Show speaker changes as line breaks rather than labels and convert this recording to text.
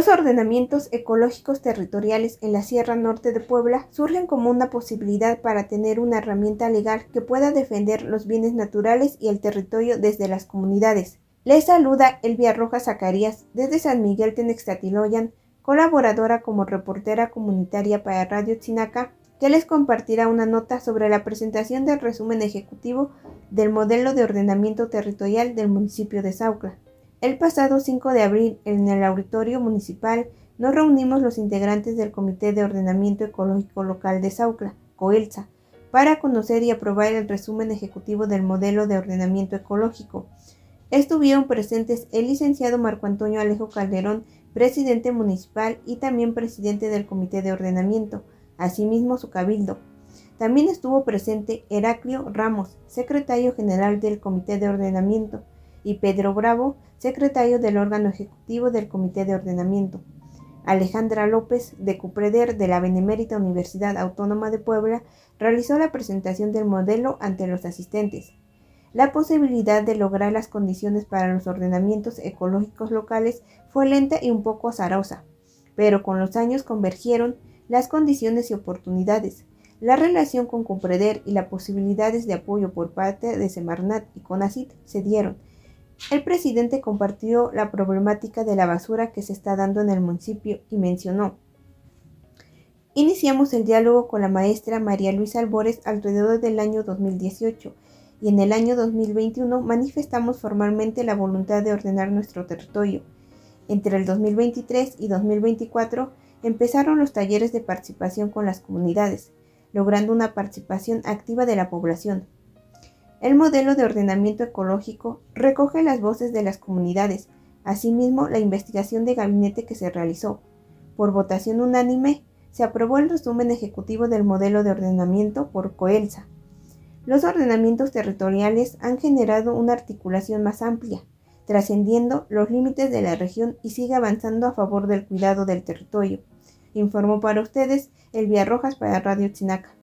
Los ordenamientos ecológicos territoriales en la Sierra Norte de Puebla surgen como una posibilidad para tener una herramienta legal que pueda defender los bienes naturales y el territorio desde las comunidades. Les saluda Elvia Rojas Zacarías desde San Miguel Tenextatiloyan, colaboradora como reportera comunitaria para Radio Tzinaca, que les compartirá una nota sobre la presentación del resumen ejecutivo del modelo de ordenamiento territorial del municipio de Sautla. El pasado 5 de abril, en el auditorio municipal, nos reunimos los integrantes del Comité de Ordenamiento Ecológico Local de Sautla, COELSA, para conocer y aprobar el resumen ejecutivo del modelo de ordenamiento ecológico. Estuvieron presentes el licenciado Marco Antonio Alejo Calderón, presidente municipal y también presidente del Comité de Ordenamiento, asimismo su cabildo. También estuvo presente Heraclio Ramos, secretario general del Comité de Ordenamiento, y Pedro Bravo, secretario del órgano ejecutivo del Comité de Ordenamiento. Alejandra López, de CUPREDER de la Benemérita Universidad Autónoma de Puebla, realizó la presentación del modelo ante los asistentes. La posibilidad de lograr las condiciones para los ordenamientos ecológicos locales fue lenta y un poco azarosa, pero con los años convergieron las condiciones y oportunidades. La relación con CUPREDER y las posibilidades de apoyo por parte de Semarnat y CONACYT se dieron. El presidente compartió la problemática de la basura que se está dando en el municipio y mencionó: iniciamos el diálogo con la maestra María Luisa Albores alrededor del año 2018 y en el año 2021 manifestamos formalmente la voluntad de ordenar nuestro territorio. Entre el 2023 y 2024 empezaron los talleres de participación con las comunidades, logrando una participación activa de la población. El modelo de ordenamiento ecológico recoge las voces de las comunidades, asimismo la investigación de gabinete que se realizó. Por votación unánime, se aprobó el resumen ejecutivo del modelo de ordenamiento por COELSA. Los ordenamientos territoriales han generado una articulación más amplia, trascendiendo los límites de la región y sigue avanzando a favor del cuidado del territorio. Informó para ustedes Elvia Rojas para Radio Tzinaca.